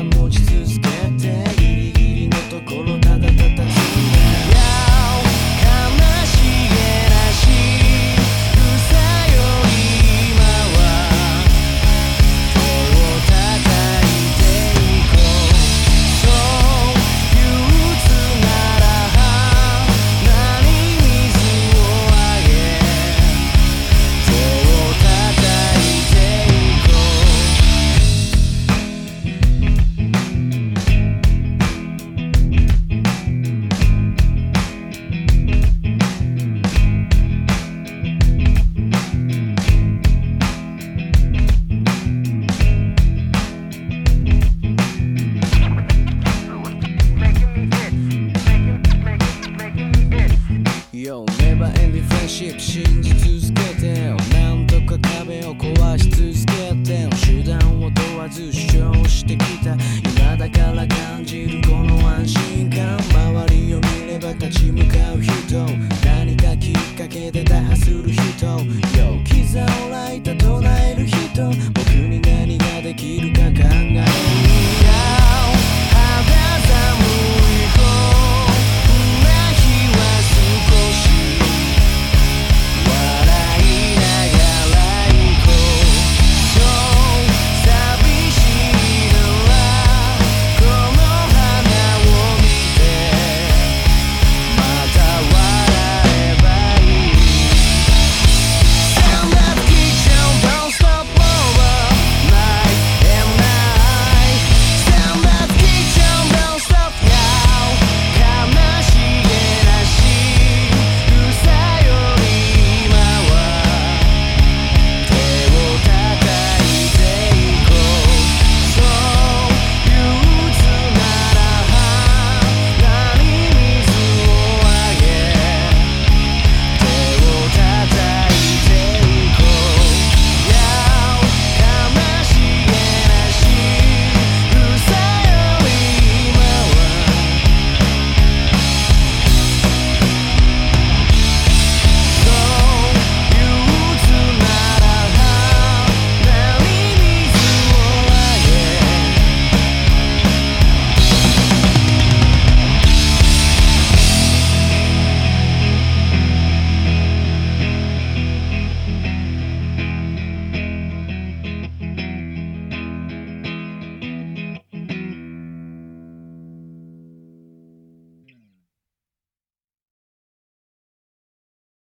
持ち続けてギリギリのところただただ積んで悲しげなしぐさよ今は手を叩いていこうそう憂鬱なら鼻に水をあげ手を叩いていこYo, never ending friendship 信じ続けてよなんとか壁を壊し続けてよ手段を問わず主張してきた今だから感じるこの安心感周りを見れば立ち向かう人何かきっかけで打破する人 Yo, 膝をライタ唱える人僕に何ができるか考える